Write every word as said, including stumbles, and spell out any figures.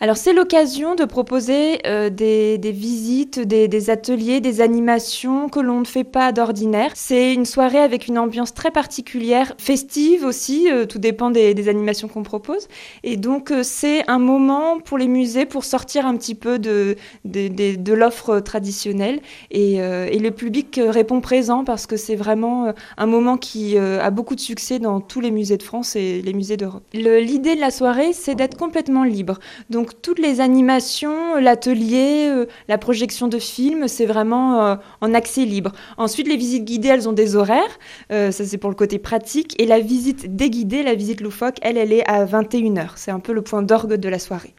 Alors c'est l'occasion de proposer euh, des, des visites, des, des ateliers, des animations que l'on ne fait pas d'ordinaire. C'est une soirée avec une ambiance très particulière, festive aussi, euh, tout dépend des, des animations qu'on propose. Et donc euh, c'est un moment pour les musées pour sortir un petit peu de, de, de, de l'offre traditionnelle. Et, euh, et le public répond présent parce que c'est vraiment un moment qui euh, a beaucoup de succès dans tous les musées de France et les musées d'Europe. Le, l'idée de la soirée, c'est d'être complètement libre. Donc toutes les animations, l'atelier, euh, la projection de films, c'est vraiment euh, en accès libre. Ensuite, les visites guidées, elles ont des horaires. Euh, ça, c'est pour le côté pratique. Et la visite déguidée, la visite loufoque, elle, elle est à vingt et une heures. C'est un peu le point d'orgue de la soirée.